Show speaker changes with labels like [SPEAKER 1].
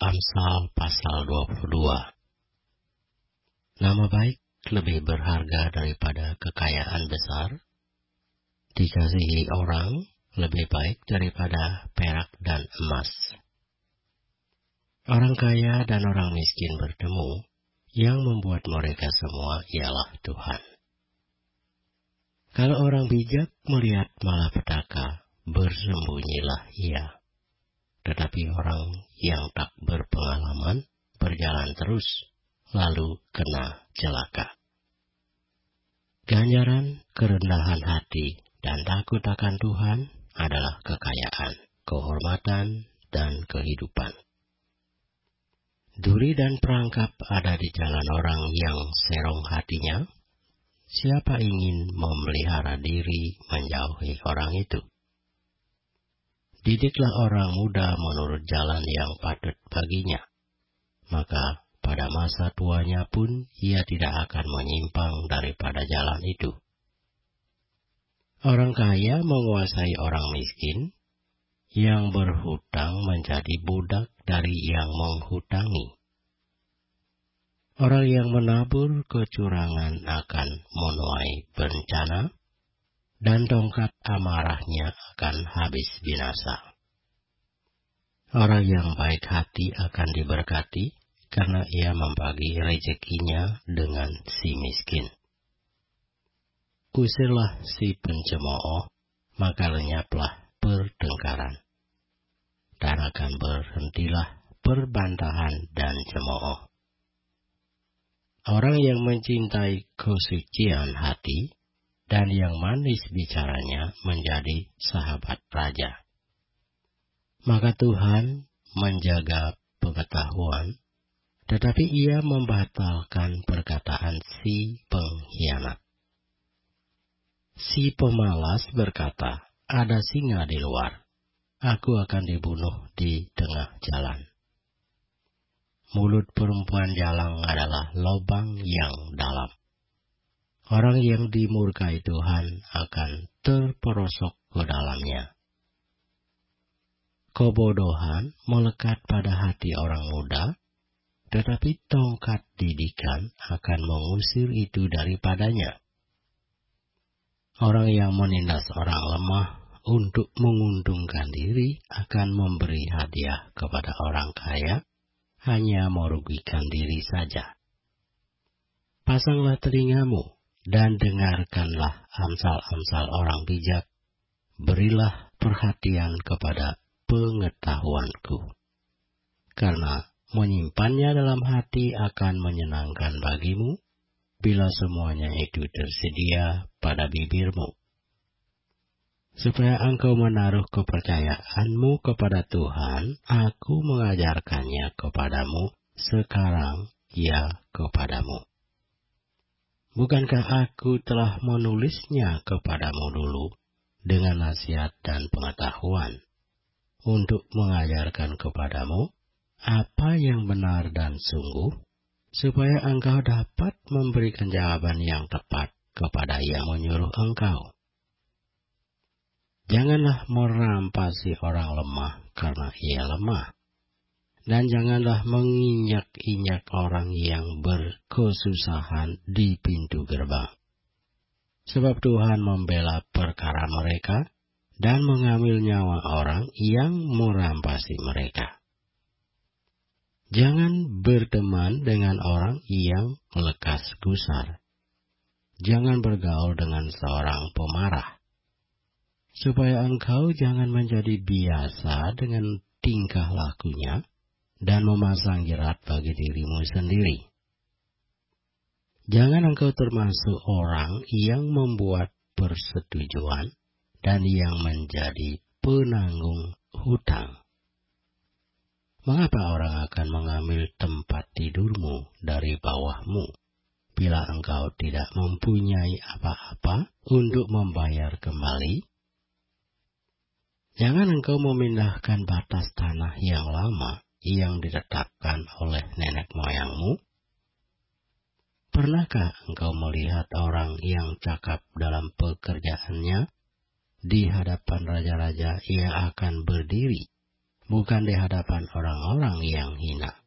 [SPEAKER 1] Amsal pasal 22. Nama baik lebih berharga daripada kekayaan besar. Dikasihi orang lebih baik daripada perak dan emas. Orang kaya dan orang miskin bertemu, yang membuat mereka semua ialah Tuhan. Kalau orang bijak melihat malapetaka, bersembunyilah ia. Tetapi orang yang tak berpengalaman berjalan terus, lalu kena celaka. Ganjaran kerendahan hati dan takut akan Tuhan adalah kekayaan, kehormatan, dan kehidupan. Duri dan perangkap ada di jalan orang yang serong hatinya. Siapa ingin memelihara diri menjauhi orang itu? Didiklah orang muda menurut jalan yang patut baginya, maka pada masa tuanya pun ia tidak akan menyimpang daripada jalan itu. Orang kaya menguasai orang miskin, yang berhutang menjadi budak dari yang menghutangi. Orang yang menabur kecurangan akan menuai bencana, dan tongkat amarahnya akan habis binasa. Orang yang baik hati akan diberkati, karena ia membagi rezekinya dengan si miskin. Usirlah si pencemooh, maka lenyaplah pertengkaran. Dan akan berhentilah perbantahan dan cemooh. Orang yang mencintai kesucian hati, dan yang manis bicaranya menjadi sahabat raja. Maka Tuhan menjaga pengetahuan, tetapi ia membatalkan perkataan si pengkhianat. Si pemalas berkata, ada singa di luar, aku akan dibunuh di tengah jalan. Mulut perempuan jalang adalah lubang yang dalam. Orang yang dimurkai Tuhan akan terperosok ke dalamnya. Kebodohan melekat pada hati orang muda, tetapi tongkat didikan akan mengusir itu daripadanya. Orang yang menindas orang lemah untuk menguntungkan diri akan memberi hadiah kepada orang kaya, hanya merugikan diri saja. Pasanglah telingamu, dan dengarkanlah amsal-amsal orang bijak. Berilah perhatian kepada pengetahuanku. Karena menyimpannya dalam hati akan menyenangkan bagimu, bila semuanya itu tersedia pada bibirmu. Supaya engkau menaruh kepercayaanmu kepada Tuhan, aku mengajarkannya kepadamu sekarang, ya kepadamu. Bukankah aku telah menulisnya kepadamu dulu dengan nasihat dan pengetahuan, untuk mengajarkan kepadamu apa yang benar dan sungguh, supaya engkau dapat memberikan jawaban yang tepat kepada yang menyuruh engkau. Janganlah merampasi orang lemah karena ia lemah, dan janganlah menginjak-injak orang yang berkesusahan di pintu gerbang. Sebab Tuhan membela perkara mereka dan mengambil nyawa orang yang merampasi mereka. Jangan berteman dengan orang yang lekas gusar. Jangan bergaul dengan seorang pemarah, supaya engkau jangan menjadi biasa dengan tingkah lakunya, dan memasang jerat bagi dirimu sendiri. Jangan engkau termasuk orang yang membuat persetujuan dan yang menjadi penanggung hutang. Mengapa orang akan mengambil tempat tidurmu dari bawahmu, bila engkau tidak mempunyai apa-apa untuk membayar kembali? Jangan engkau memindahkan batas tanah yang lama, yang ditetapkan oleh nenek moyangmu. Pernahkah engkau melihat orang yang cakap dalam pekerjaannya? Di hadapan raja-raja ia akan berdiri, bukan di hadapan orang-orang yang hina.